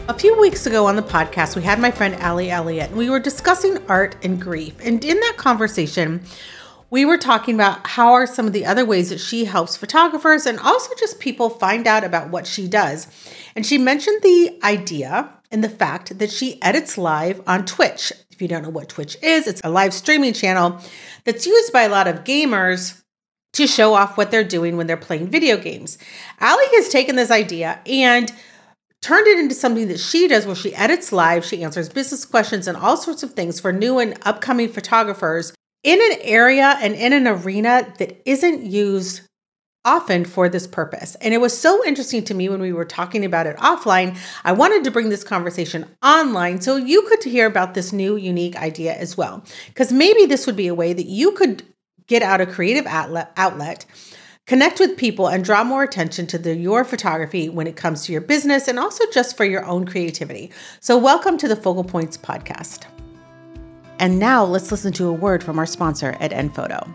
A few weeks ago on the podcast, we had my friend Allie Elliott, and we were discussing art and grief. And in that conversation, we were talking about how are some of the other ways that she helps photographers and also just people find out about what she does. And she mentioned the idea and the fact that she edits live on Twitch. If you don't know what Twitch is, it's a live streaming channel that's used by a lot of gamers to show off what they're doing when they're playing video games. Allie has taken this idea and turned it into something that she does where she edits live, she answers business questions and all sorts of things for new and upcoming photographers in an area and in an arena that isn't used often for this purpose. And it was so interesting to me when we were talking about it offline. I wanted to bring this conversation online so you could hear about this new unique idea as well. Because maybe this would be a way that you could get out a creative outlet, connect with people, and draw more attention to your photography when it comes to your business and also just for your own creativity. So welcome to the Focal Points podcast. And now let's listen to a word from our sponsor at Enphoto.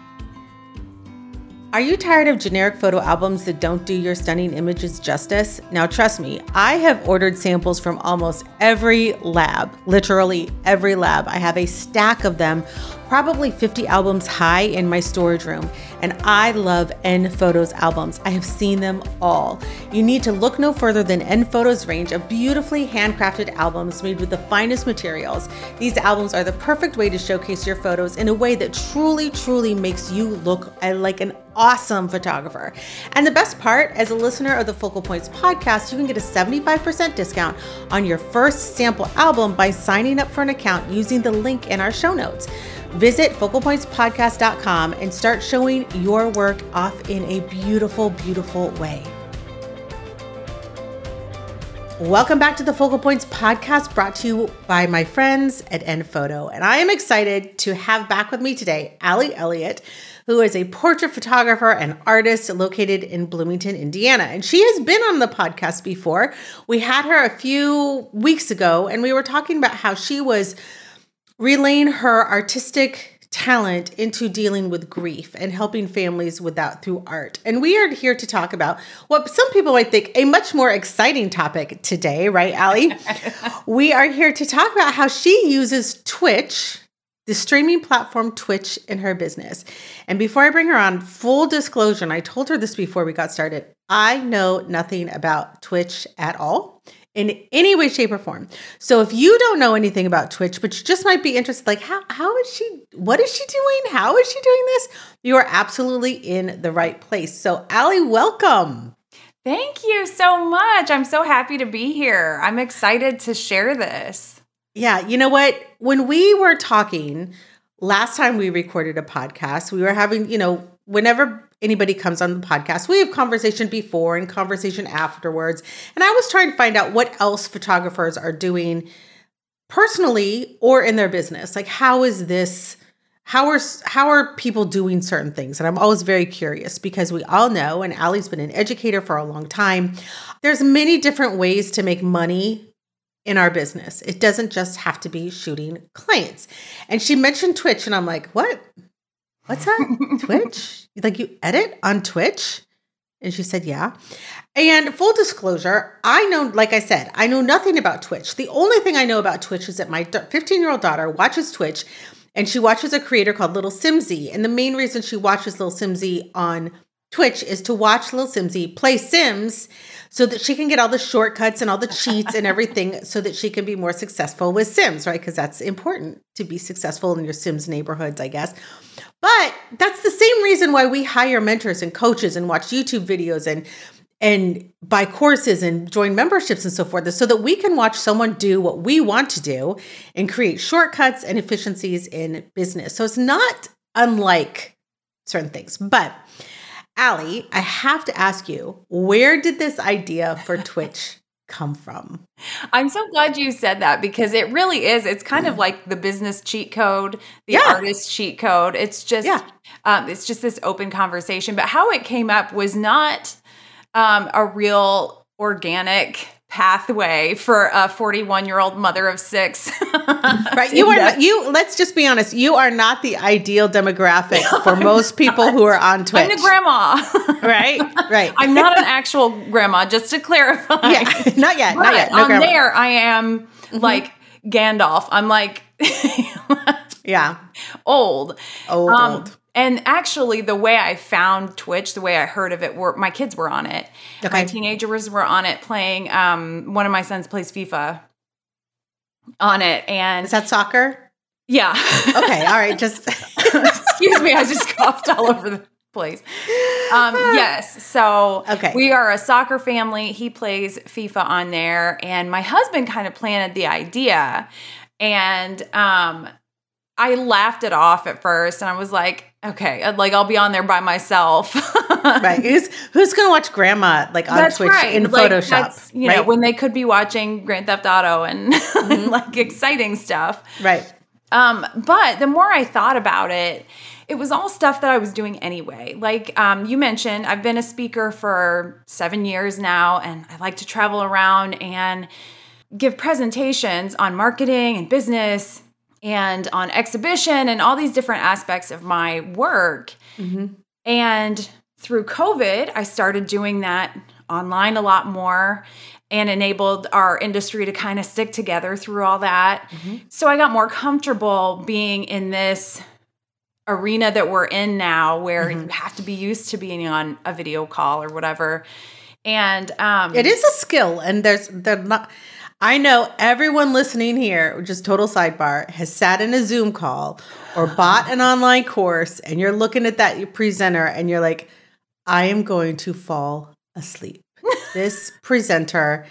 Are you tired of generic photo albums that don't do your stunning images justice? Now, trust me, I have ordered samples from almost every lab, literally every lab. I have a stack of them, probably 50 albums high in my storage room, and I love Enphoto's albums. I have seen them all. You need to look no further than Enphoto's range of beautifully handcrafted albums made with the finest materials. These albums are the perfect way to showcase your photos in a way that truly makes you look like an awesome photographer. And the best part, as a listener of the Focal Points podcast, you can get a 75% discount on your first sample album by signing up for an account using the link in our show notes. Visit focalpointspodcast.com and start showing your work off in a beautiful way. Welcome back to the Focal Points podcast, brought to you by my friends at Enphoto. And I am excited to have back with me today, Allie Elliott, who is a portrait photographer and artist located in Bloomington, Indiana. And she has been on the podcast before. We had her a few weeks ago, and we were talking about how she was relaying her artistic talent into dealing with grief and helping families with that through art. And we are here to talk about what some people might think a much more exciting topic today, right, Allie? We are here to talk about how she uses Twitch, the streaming platform Twitch, in her business. And before I bring her on, full disclosure, and I told her this before we got started, I know nothing about Twitch at all in any way, shape, or form. So if you don't know anything about Twitch, but you just might be interested, like what is she doing? How is she doing this? You are absolutely in the right place. So Allie, welcome. Thank you so much. I'm so happy to be here. I'm excited to share this. Yeah, you know what? When we were talking last time we recorded a podcast, we were having, whenever anybody comes on the podcast, we have conversation before and conversation afterwards. And I was trying to find out what else photographers are doing personally or in their business. Like, how are people doing certain things? And I'm always very curious because we all know, and Allie's been an educator for a long time, there's many different ways to make money in our business. It doesn't just have to be shooting clients. And she mentioned Twitch, and I'm like, what? What's that? Twitch? Like, you edit on Twitch? And she said, yeah. And full disclosure, I know nothing about Twitch. The only thing I know about Twitch is that my 15-year-old daughter watches Twitch, and she watches a creator called Little Simsy. And the main reason she watches Little Simsy on Twitch is to watch Little Simsy play Sims so that she can get all the shortcuts and all the cheats and everything so that she can be more successful with Sims, right? Because that's important to be successful in your Sims neighborhoods, I guess. But that's the same reason why we hire mentors and coaches and watch YouTube videos and buy courses and join memberships and so forth, so that we can watch someone do what we want to do and create shortcuts and efficiencies in business. So it's not unlike certain things. But Allie, I have to ask you, where did this idea for Twitch come from? I'm so glad you said that, because it really is. It's kind of like the business cheat code, the artist cheat code. It's just this open conversation. But how it came up was not a real organic pathway for a 41-year-old mother of 6. Right. Let's just be honest. You are not the ideal demographic for most people who are on Twitch. I'm the grandma. Right. Right. I'm not an actual grandma, just to clarify. Yeah. Not yet. But not yet. No on grandma. there, I am like Gandalf. I'm like, yeah. Old. Old. And actually, the way I found Twitch, the way I heard of it, my kids were on it. Okay. My teenagers were on it playing. One of my sons plays FIFA on it, and is that soccer? Yeah. Okay. All right. Just excuse me. I just coughed all over the place. Yes. So okay. We are a soccer family. He plays FIFA on there, and my husband kind of planted the idea, and I laughed it off at first, and I was like, okay, like I'll be on there by myself. Right. Who's going to watch grandma like on that's Twitch right. in like, Photoshop? You know, when they could be watching Grand Theft Auto and like exciting stuff. Right. But the more I thought about it, it was all stuff that I was doing anyway. Like you mentioned, I've been a speaker for 7 years now, and I like to travel around and give presentations on marketing and business and on exhibition and all these different aspects of my work. Mm-hmm. And through COVID, I started doing that online a lot more and enabled our industry to kind of stick together through all that. Mm-hmm. So I got more comfortable being in this arena that we're in now, where you have to be used to being on a video call or whatever. And it is a skill, and they're not. I know everyone listening here, just total sidebar, has sat in a Zoom call or bought an online course, and you're looking at that presenter and you're like, I am going to fall asleep. This presenter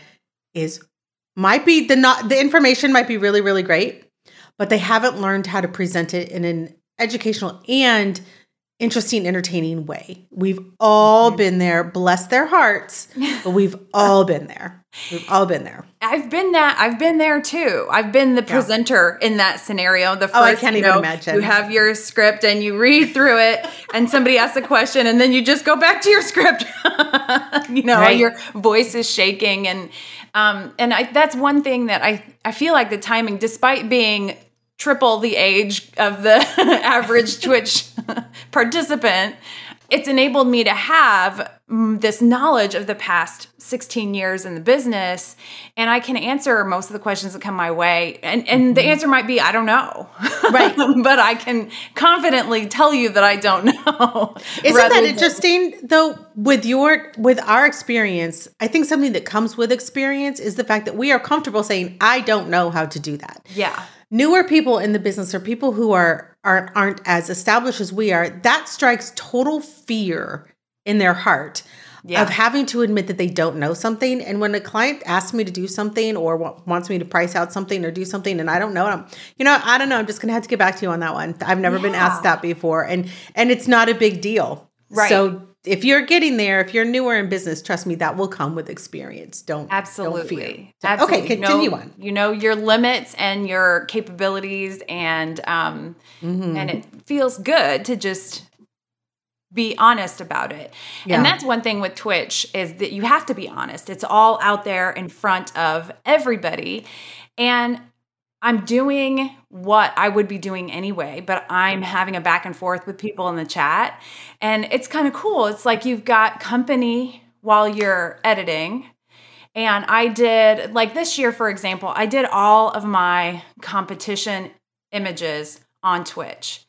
the information might be really, really great, but they haven't learned how to present it in an educational and interesting, entertaining way. We've all been there, bless their hearts, but we've all been there. We've all been there. I've been there too. I've been the presenter in that scenario. The first, I can't even imagine. You have your script and you read through it, and somebody asks a question, and then you just go back to your script. Right. Your voice is shaking, and that's one thing that I feel like the timing, despite being triple the age of the average Twitch participant, it's enabled me to have this knowledge of the past 16 years in the business, and I can answer most of the questions that come my way. And the answer might be, I don't know. Right. But I can confidently tell you that I don't know. Isn't that interesting, though, with our experience? I think something that comes with experience is the fact that we are comfortable saying, I don't know how to do that. Yeah. Newer people in the business, or people who aren't as established as we are, that strikes total fear in their heart of having to admit that they don't know something. And when a client asks me to do something or wants me to price out something or do something and I don't know, I don't know, I'm just going to have to get back to you on that one. I've never been asked that before. And it's not a big deal. Right. So if you're getting there, if you're newer in business, trust me, that will come with experience. Don't fear. Absolutely. Okay, continue on. You know your limits and your capabilities, and it feels good to just be honest about it. Yeah. And that's one thing with Twitch, is that you have to be honest. It's all out there in front of everybody. And I'm doing what I would be doing anyway, but I'm having a back and forth with people in the chat. And it's kind of cool. It's like you've got company while you're editing. And I did, like this year, for example, I did all of my competition images on Twitch.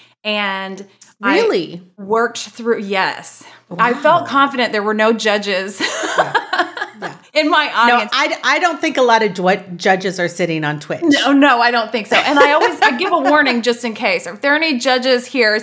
And really? I worked through, yes. Wow. I felt confident there were no judges. In my audience. No, I don't think a lot of judges are sitting on Twitch. No, I don't think so. And I give a warning just in case. If there are any judges here.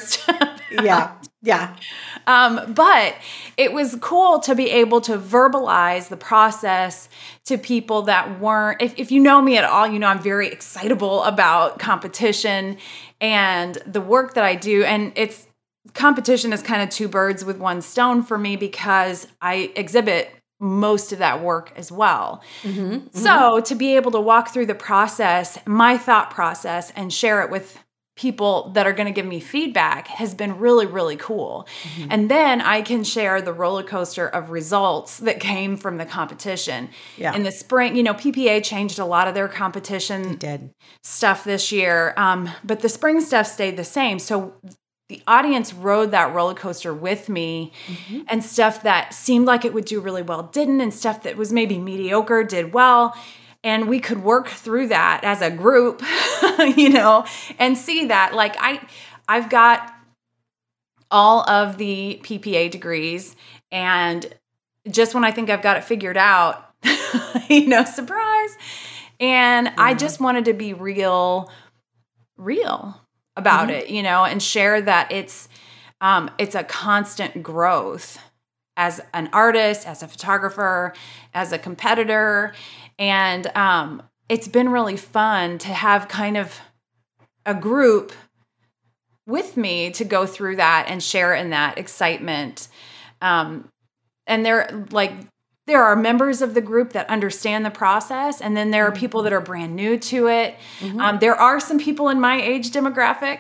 Yeah. But it was cool to be able to verbalize the process to people that weren't, if you know me at all, you know I'm very excitable about competition and the work that I do. And competition is kind of two birds with one stone for me, because I exhibit most of that work as well. So to be able to walk through the process, my thought process, and share it with people that are going to give me feedback has been really, really cool. And then I can share the roller coaster of results that came from the competition. In the spring, PPA changed a lot of their competition stuff this year, but the spring stuff stayed the same. So the audience rode that roller coaster with me, and stuff that seemed like it would do really well didn't, and stuff that was maybe mediocre did well. And we could work through that as a group, and see that. Like I've got all of the PPA degrees, and just when I think I've got it figured out, surprise. And I just wanted to be real about it, and share that it's a constant growth as an artist, as a photographer, as a competitor. And it's been really fun to have kind of a group with me to go through that and share in that excitement. And there are members of the group that understand the process, and then there are people that are brand new to it. There are some people in my age demographic,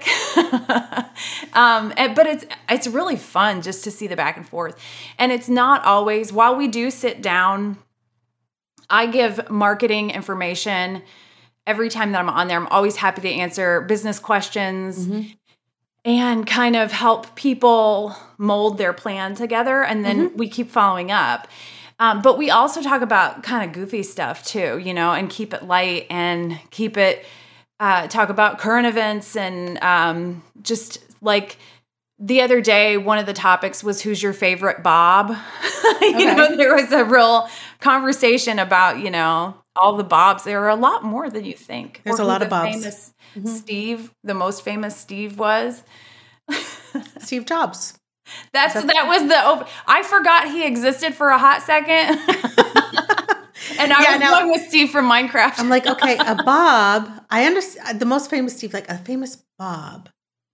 but it's really fun just to see the back and forth. And it's not always, while we do sit down, I give marketing information every time that I'm on there. I'm always happy to answer business questions and kind of help people mold their plan together. And then we keep following up. But we also talk about kind of goofy stuff too, and keep it light and keep it, talk about current events and just like the other day, one of the topics was who's your favorite Bob? There was a real conversation about, all the Bobs. There are a lot more than you think. There's a lot of Bobs. Famous Steve, the most famous Steve was Steve Jobs. That was I forgot he existed for a hot second. And I was going with Steve from Minecraft. I'm like, okay, a Bob. I understand the most famous Steve, like a famous Bob.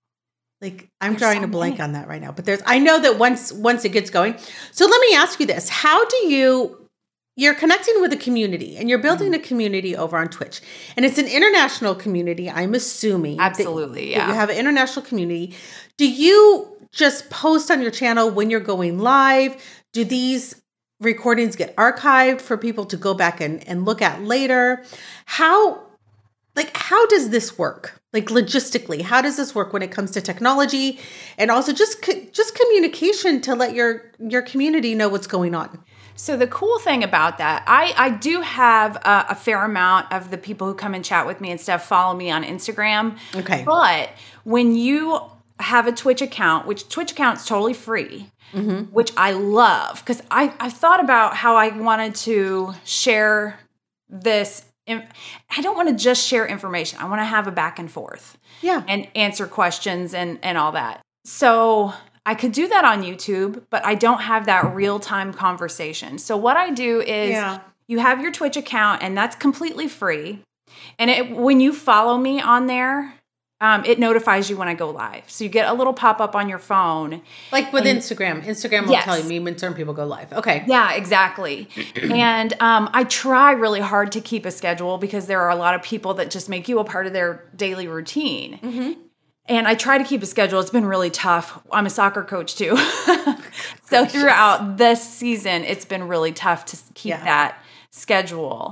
Like I'm drawing a blank on that right now, but I know that once it gets going. So let me ask you this. How do you're connecting with a community, and you're building a community over on Twitch, and it's an international community, I'm assuming. Absolutely. That you have an international community. Do you just post on your channel when you're going live? Do these recordings get archived for people to go back and look at later? How does this work? Like logistically, how does this work when it comes to technology and also just communication to let your community know what's going on? So the cool thing about that, I do have a fair amount of the people who come and chat with me and stuff follow me on Instagram. Okay. But when you have a Twitch account, which Twitch account's totally free, which I love, because I thought about how I wanted to share this. I don't want to just share information. I want to have a back and forth. Yeah. And answer questions and all that. So I could do that on YouTube, but I don't have that real-time conversation. So what I do is you have your Twitch account, and that's completely free. And when you follow me on there, it notifies you when I go live. So you get a little pop-up on your phone. Like with Instagram. Instagram will tell me when certain people go live. Okay. Yeah, exactly. And I try really hard to keep a schedule because there are a lot of people that just make you a part of their daily routine. And I try to keep a schedule. It's been really tough. I'm a soccer coach too. So throughout this season, it's been really tough to keep that schedule.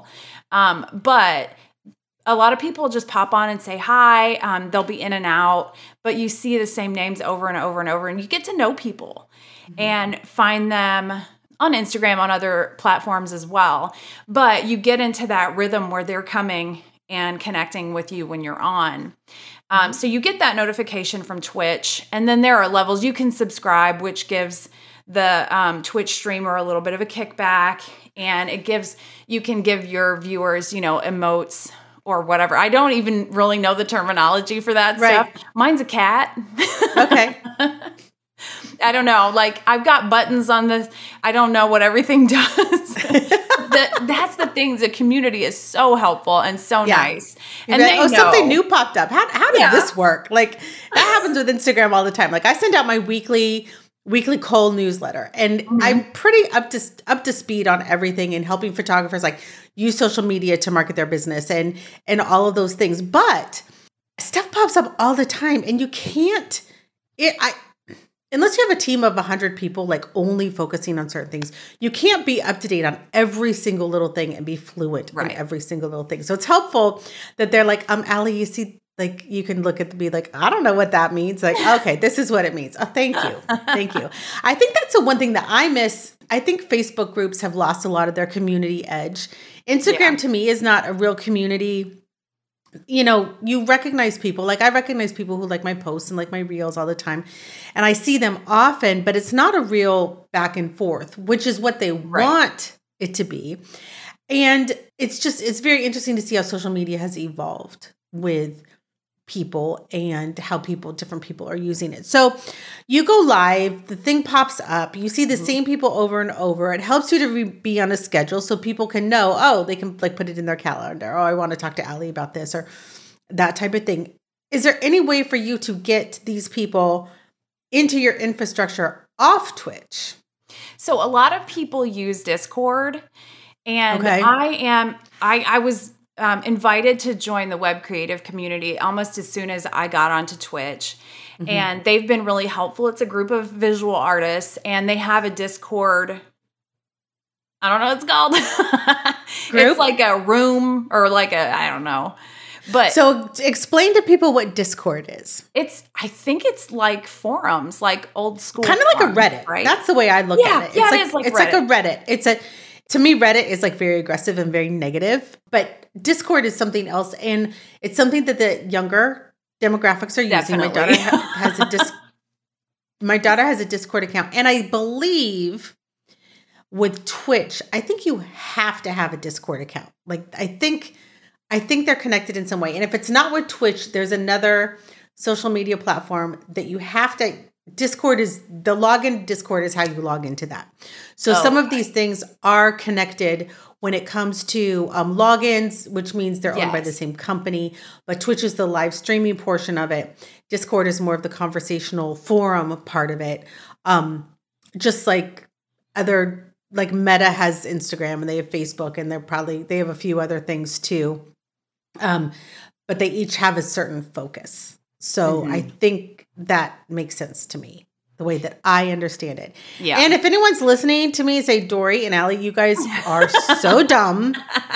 But a lot of people just pop on and say hi. They'll be in and out, but you see the same names over and over and over, and you get to know people and find them on Instagram, on other platforms as well. But you get into that rhythm where they're coming and connecting with you when you're on. So you get that notification from Twitch, and then there are levels. You can subscribe, which gives the Twitch streamer a little bit of a kickback, and you can give your viewers, emotes or whatever. I don't even really know the terminology for that stuff. Mine's a cat. Okay. I don't know. Like I've got buttons on this. I don't know what everything does. That's the thing. The community is so helpful and so nice. And they know. Something new popped up. How does this work? Like that happens with Instagram all the time. Like I send out my weekly Cole newsletter, and I'm pretty up to speed on everything and helping photographers like use social media to market their business and all of those things. But stuff pops up all the time, and you can't, unless you have a team of 100 people, like only focusing on certain things, you can't be up to date on every single little thing and be fluent in every single little thing. So it's helpful that they're like, Allie, you see, like, you can look at be like, I don't know what that means. Like, okay, this is what it means. Oh, thank you. Thank you. I think that's the one thing that I miss. I think Facebook groups have lost a lot of their community edge. Instagram to me is not a real community. You know, you recognize people. Like, I recognize people who like my posts and like my reels all the time. And I see them often, but it's not a real back and forth, which is what they want it to be. And it's very interesting to see how social media has evolved with people and how different people are using it. So you go live, the thing pops up, you see the same people over and over. It helps you to be on a schedule so people can know, they can like put it in their calendar. I want to talk to Allie about this or that type of thing. Is there any way for you to get these people into your infrastructure off Twitch? So a lot of people use Discord, and I was invited to join the web creative community almost as soon as I got onto Twitch. Mm-hmm. And they've been really helpful. It's a group of visual artists, and they have a Discord. I don't know what it's called. Group? It's like a room or like I don't know. But so explain to people what Discord is. I think it's like forums, like old school. Kind of like a Reddit, right? That's the way I look at it. Yeah, it is like it's Reddit. Like a Reddit. To me, Reddit is like very aggressive and very negative, but Discord is something else. And it's something that the younger demographics are using. Definitely. My daughter has a Discord account. And I believe with Twitch, I think you have to have a Discord account. Like, I think they're connected in some way. And if it's not with Twitch, there's another social media platform that you have to. Discord is the login. Discord is how you log into that. So some of these things are connected when it comes to logins, which means they're owned by the same company. But Twitch is the live streaming portion of it. Discord is more of the conversational forum part of it. Just like like Meta has Instagram and they have Facebook, and they have a few other things too. But they each have a certain focus. So I think that makes sense to me, the way that I understand it. Yeah. And if anyone's listening to me say, Dory and Allie, you guys are so dumb.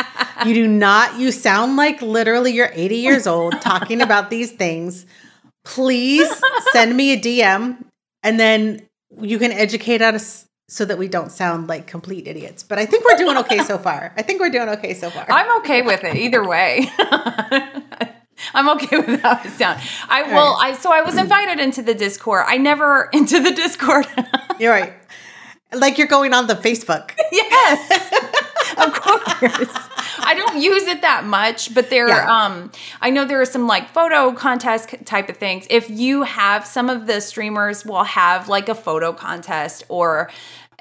You sound like literally you're 80 years old talking about these things. Please send me a DM, and then you can educate us so that we don't sound like complete idiots. But I think we're doing okay so far. I'm okay with it either way. I'm okay with how it sounds. So I was invited into the Discord. Into the Discord. You're right. Like you're going on the Facebook. Yes. Of course. I don't use it that much, but I know there are some like photo contest type of things. If you have, some of the streamers will have like a photo contest or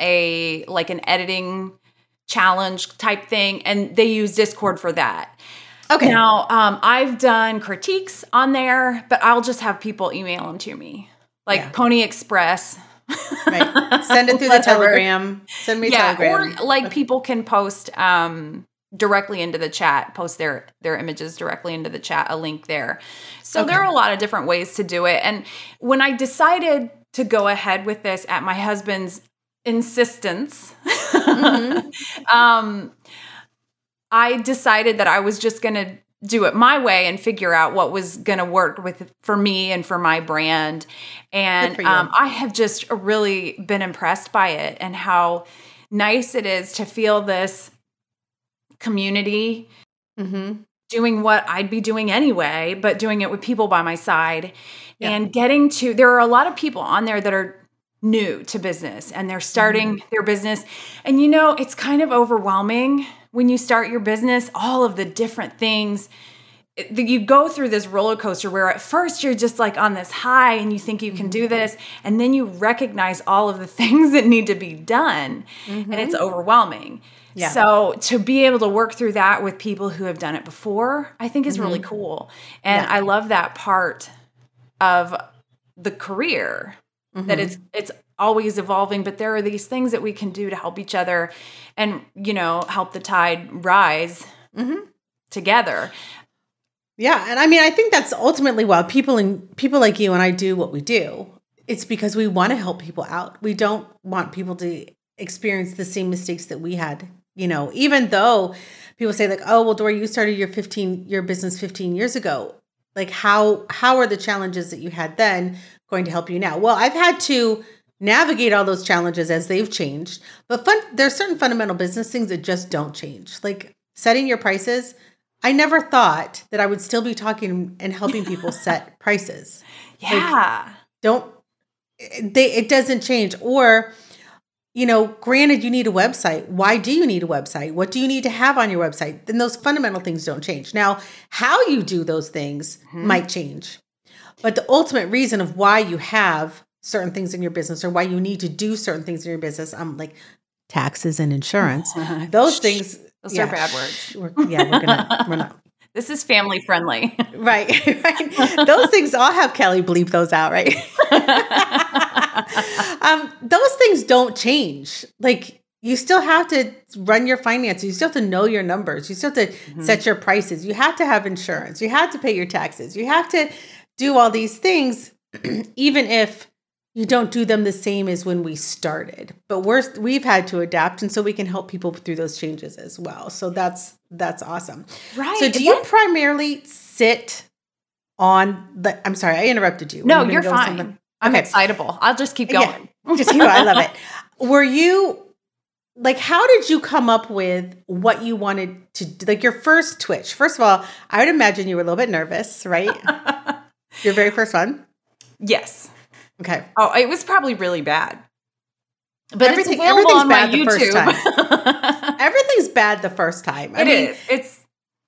an editing challenge type thing, and they use Discord for that. Okay. Now, I've done critiques on there, but I'll just have people email them to me. Like Pony Express. Right. Send it through the Telegram. Send me a Telegram. Or like people can post directly into the chat, post their images directly into the chat, a link there. So there are a lot of different ways to do it. And when I decided to go ahead with this at my husband's insistence, I decided that I was just going to do it my way and figure out what was going to work for me and for my brand. And I have just really been impressed by it and how nice it is to feel this community doing what I'd be doing anyway, but doing it with people by my side and there are a lot of people on there that are new to business and they're starting their business. And it's kind of overwhelming when you start your business, all of the different things. You go through this roller coaster where at first you're just like on this high and you think you can do this. And then you recognize all of the things that need to be done. And it's overwhelming. Yeah. So to be able to work through that with people who have done it before, I think is really cool. And I love that part of the career, that it's always evolving, but there are these things that we can do to help each other and, help the tide rise together. Yeah. And I mean, I think that's ultimately why people like you and I do what we do. It's because we want to help people out. We don't want people to experience the same mistakes that we had, even though people say like, oh, well, Dori, you started your business 15 years ago. Like how are the challenges that you had then going to help you now? Well, I've had to navigate all those challenges as they've changed, but there's certain fundamental business things that just don't change. Like setting your prices. I never thought that I would still be talking and helping people set prices. Yeah. Like, it doesn't change. Or, granted you need a website. Why do you need a website? What do you need to have on your website? Then those fundamental things don't change. Now, how you do those things might change. But the ultimate reason of why you have certain things in your business or why you need to do certain things in your business, like taxes and insurance, those things. Those are bad words. We're not. This is family friendly. Right. Those things, I'll have Kelly bleep those out, right? Those things don't change. Like you still have to run your finances. You still have to know your numbers. You still have to set your prices. You have to have insurance. You have to pay your taxes. You have to do all these things, even if you don't do them the same as when we started. But we've had to adapt, and so we can help people through those changes as well. So that's awesome. Right. So do you primarily sit on I'm sorry, I interrupted you. No, you're fine. I'm excitable. I'll just keep going. Yeah, just keep going. I love it. Were you, like, how did you come up with what you wanted to do? Like your first Twitch? First of all, I would imagine you were a little bit nervous, right? Your very first one? Yes. Okay. Oh, it was probably really bad. But everything's on bad my the first YouTube. time. Everything's bad the first time. I mean, It's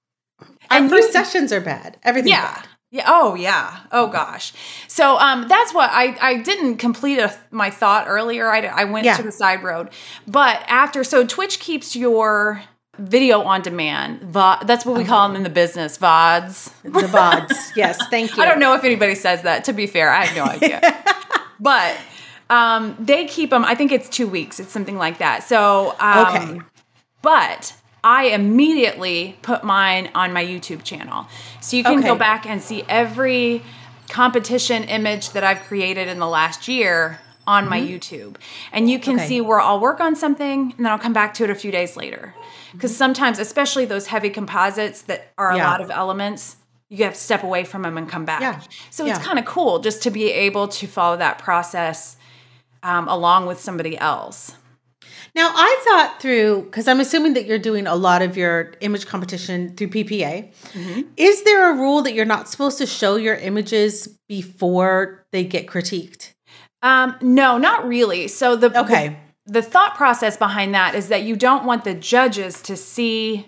our first sessions are bad. Everything's bad. Yeah. Oh, yeah. Oh, gosh. So that's what I didn't complete my thought earlier. I went to the side road. But so Twitch keeps your video on demand. That's what we call them in the business, VODs. The VODs. Yes. Thank you. I don't know if anybody says that. To be fair, I have no idea. But they keep them, I think it's 2 weeks. It's something like that. So, okay. But I immediately put mine on my YouTube channel. So you can go back and see every competition image that I've created in the last year on my YouTube. And you can see where I'll work on something and then I'll come back to it a few days later. Because sometimes, especially those heavy composites that are a lot of elements, you have to step away from them and come back. Yeah. So it's kind of cool just to be able to follow that process along with somebody else. Now, I thought through, because I'm assuming that you're doing a lot of your image competition through PPA. Is there a rule that you're not supposed to show your images before they get critiqued? No, not really. So the thought process behind that is that you don't want the judges to see,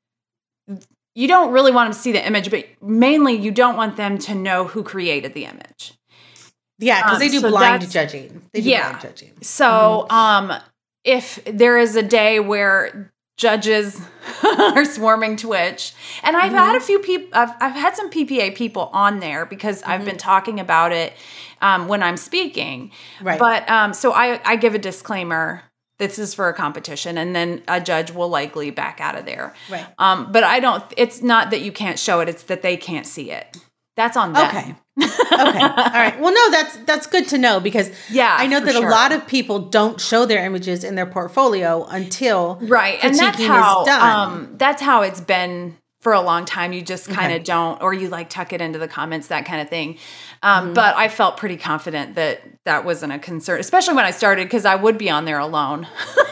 you don't really want them to see the image, but mainly you don't want them to know who created the image. Yeah, because they do blind judging. Blind judging. So if there is a day where judges are swarming Twitch, and I've had a few people, I've had some PPA people on there because I've been talking about it when I'm speaking. Right. But so I give a disclaimer. This is for a competition, and then a judge will likely back out of there. Right. But it's not that you can't show it; it's that they can't see it. That's on them. Okay. All right. Well, no, that's good to know because I know that a lot of people don't show their images in their portfolio until and that's how it's been for a long time. You just kind of don't, or you like tuck it into the comments, that kind of thing. But I felt pretty confident that wasn't a concern, especially when I started, because I would be on there alone.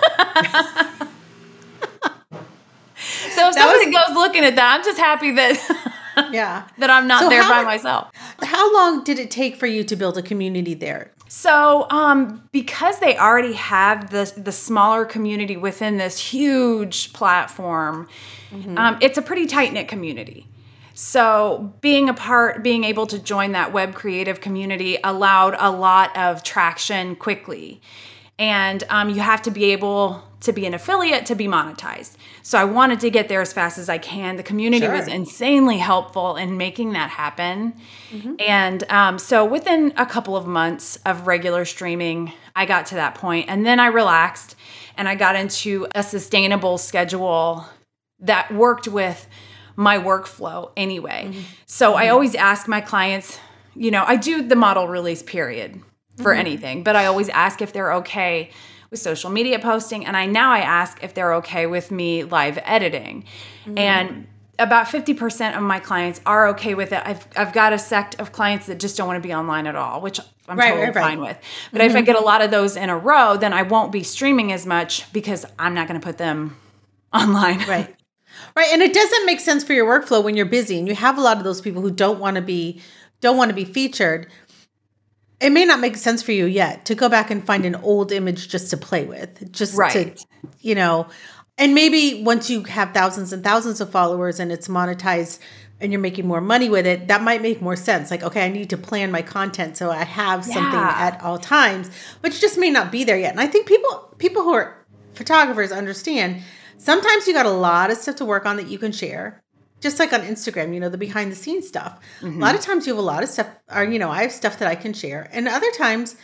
So if somebody goes looking at that, I'm just happy that that I'm not there by myself. How long did it take for you to build a community there? So because they already have the smaller community within this huge platform, it's a pretty tight-knit community. So being able to join that web creative community allowed a lot of traction quickly. And you have to be able to be an affiliate to be monetized. So I wanted to get there as fast as I can. The community was insanely helpful in making that happen. And so within a couple of months of regular streaming, I got to that point. And then I relaxed and I got into a sustainable schedule that worked with my workflow anyway. So I always ask my clients, I do the model release period for anything, but I always ask if they're okay with social media posting. And I ask if they're okay with me live editing. And about 50% of my clients are okay with it. I've got a sect of clients that just don't want to be online at all, which I'm totally fine with. But if I get a lot of those in a row, then I won't be streaming as much because I'm not going to put them online. Right. And it doesn't make sense for your workflow when you're busy and you have a lot of those people who don't want to be featured. It may not make sense for you yet to go back and find an old image just to play with, just to, and maybe once you have thousands and thousands of followers and it's monetized and you're making more money with it, that might make more sense. Like, okay, I need to plan my content so I have something at all times, but you just may not be there yet. And I think people who are photographers understand sometimes you got a lot of stuff to work on that you can share. Just like on Instagram, the behind the scenes stuff. A lot of times you have a lot of stuff, or, I have stuff that I can share. And other times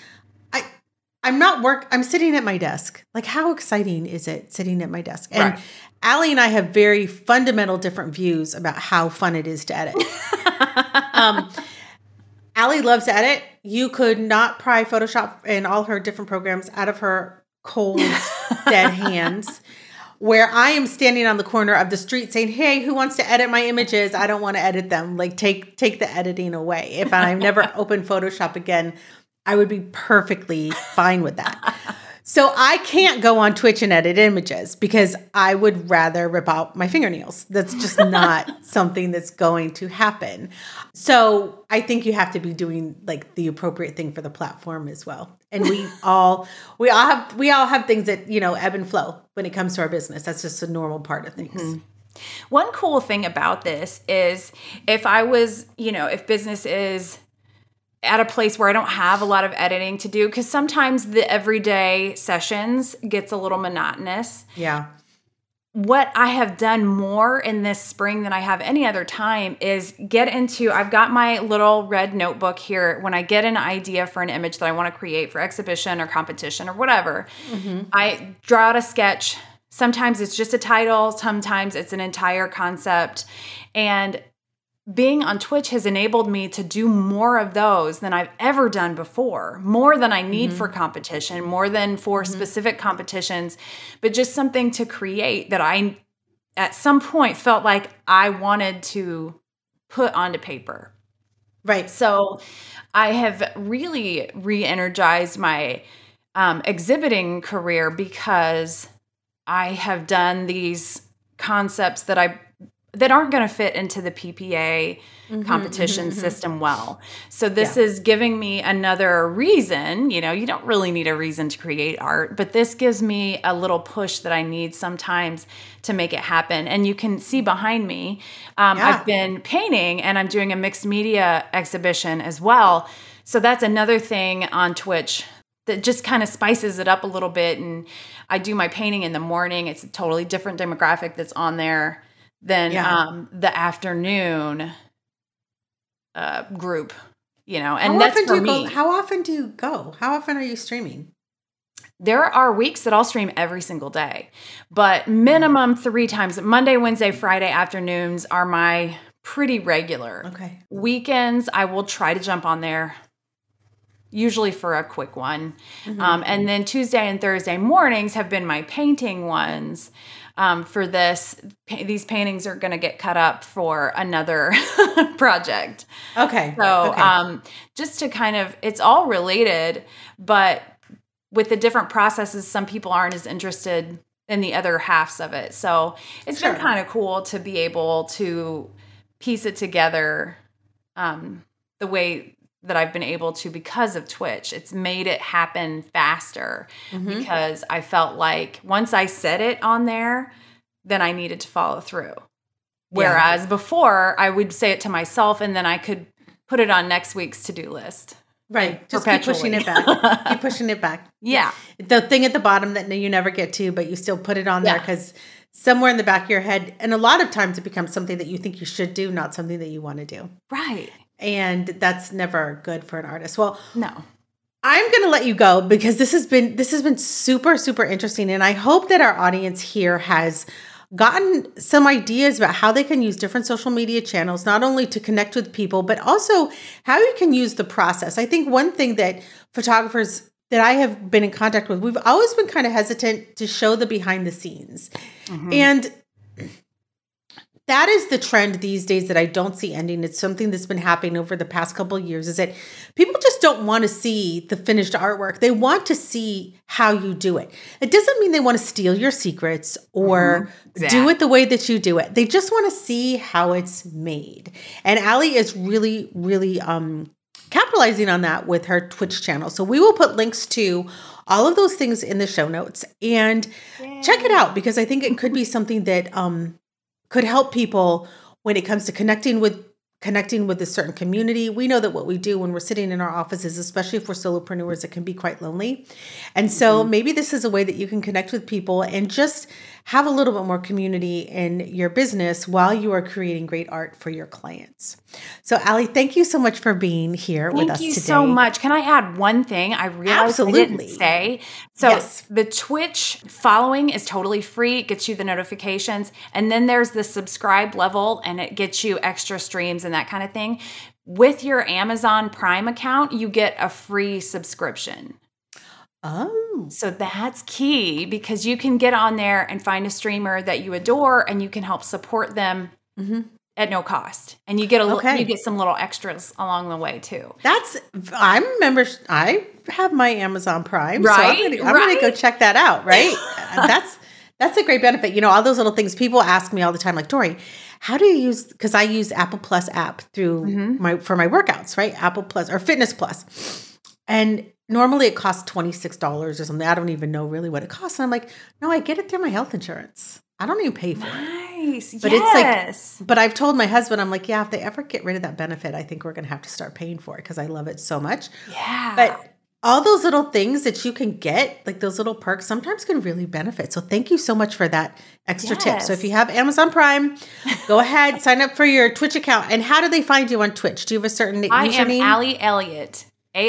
I'm sitting at my desk. Like, how exciting is it sitting at my desk? And Allie and I have very fundamental different views about how fun it is to edit. Allie loves to edit. You could not pry Photoshop and all her different programs out of her cold, dead hands. Where I am standing on the corner of the street saying, hey, who wants to edit my images? I don't want to edit them. Like, take the editing away. If I never open Photoshop again, I would be perfectly fine with that. So I can't go on Twitch and edit images because I would rather rip out my fingernails. That's just not something that's going to happen. So I think you have to be doing like the appropriate thing for the platform as well. And we all have things that, ebb and flow when it comes to our business. That's just a normal part of things. One cool thing about this is if I was, if business is at a place where I don't have a lot of editing to do, because sometimes the everyday sessions gets a little monotonous. Yeah. What I have done more in this spring than I have any other time is I've got my little red notebook here. When I get an idea for an image that I want to create for exhibition or competition or whatever, I draw out a sketch. Sometimes it's just a title. Sometimes it's an entire concept. And being on Twitch has enabled me to do more of those than I've ever done before, more than I need for competition, more than for specific competitions, but just something to create that I, at some point, felt like I wanted to put onto paper. Right. So I have really re-energized my exhibiting career because I have done these concepts that aren't going to fit into the PPA competition system well. So this is giving me another reason. You don't really need a reason to create art, but this gives me a little push that I need sometimes to make it happen. And you can see behind me, I've been painting and I'm doing a mixed media exhibition as well. So that's another thing on Twitch that just kind of spices it up a little bit. And I do my painting in the morning. It's a totally different demographic that's on there than the afternoon group, and that's for me. How often do you go? How often are you streaming? There are weeks that I'll stream every single day, but minimum 3 times. Monday, Wednesday, Friday afternoons are my pretty regular. Okay. Weekends, I will try to jump on there, usually for a quick one. And then Tuesday and Thursday mornings have been my painting ones. For these paintings are going to get cut up for another project. Okay. So just to kind of, it's all related, but with the different processes, some people aren't as interested in the other halves of it. So it's been kind of cool to be able to piece it together the way that I've been able to because of Twitch. It's made it happen faster because I felt like once I said it on there, then I needed to follow through. Whereas before I would say it to myself and then I could put it on next week's to-do list. Right. Just keep pushing it back. Keep pushing it back. Yeah. The thing at the bottom that you never get to, but you still put it on there because somewhere in the back of your head, and a lot of times it becomes something that you think you should do, not something that you want to do. Right. And that's never good for an artist. Well, no. I'm going to let you go because this has been super, super interesting. And I hope that our audience here has gotten some ideas about how they can use different social media channels, not only to connect with people, but also how you can use the process. I think one thing that photographers that I have been in contact with, we've always been kind of hesitant to show the behind the scenes. And that is the trend these days that I don't see ending. It's something that's been happening over the past couple of years, is that people just don't want to see the finished artwork. They want to see how you do it. It doesn't mean they want to steal your secrets or do it the way that you do it. They just want to see how it's made. And Allie is really, really capitalizing on that with her Twitch channel. So we will put links to all of those things in the show notes, and check it out, because I think it could be something that could help people when it comes to connecting with a certain community. We know that what we do when we're sitting in our offices, especially if we're solopreneurs, it can be quite lonely. And so maybe this is a way that you can connect with people and just have a little bit more community in your business while you are creating great art for your clients. So Allie, thank you so much for being here with us today. Thank you so much. Can I add one thing I realized I didn't say? So the Twitch following is totally free. It gets you the notifications. And then there's the subscribe level, and it gets you extra streams and that kind of thing. With your Amazon Prime account, you get a free subscription. Oh. So that's key, because you can get on there and find a streamer that you adore, and you can help support them at no cost. And you get you get some little extras along the way too. I have my Amazon Prime, right? So I'm gonna go check that out, right? That's a great benefit. You know, all those little things people ask me all the time, like, Dory, how do you use, because I use Apple Plus app through for my workouts, right? Apple Plus or Fitness Plus. And normally it costs $26 or something. I don't even know really what it costs. And I'm like, no, I get it through my health insurance. I don't even pay for it. Nice. But it's like, but I've told my husband, I'm like, yeah, if they ever get rid of that benefit, I think we're going to have to start paying for it, because I love it so much. Yeah. But all those little things that you can get, like those little perks, sometimes can really benefit. So thank you so much for that extra tip. So if you have Amazon Prime, go ahead, sign up for your Twitch account. And how do they find you on Twitch? Do you have a certain username? I am Allie Elliott.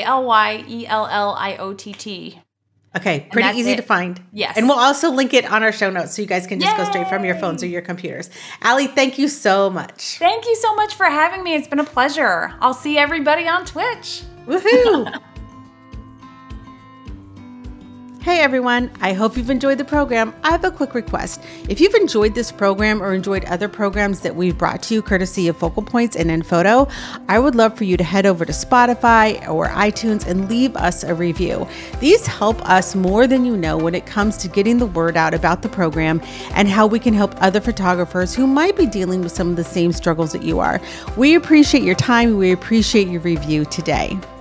ALYELLIOTT. Okay, pretty easy to find. Yes. And we'll also link it on our show notes, so you guys can just go straight from your phones or your computers. Allie, thank you so much. Thank you so much for having me. It's been a pleasure. I'll see everybody on Twitch. Woohoo! Hey everyone, I hope you've enjoyed the program. I have a quick request. If you've enjoyed this program or enjoyed other programs that we've brought to you courtesy of Focal Points and InPhoto, I would love for you to head over to Spotify or iTunes and leave us a review. These help us more than you know when it comes to getting the word out about the program and how we can help other photographers who might be dealing with some of the same struggles that you are. We appreciate your time. We appreciate your review today.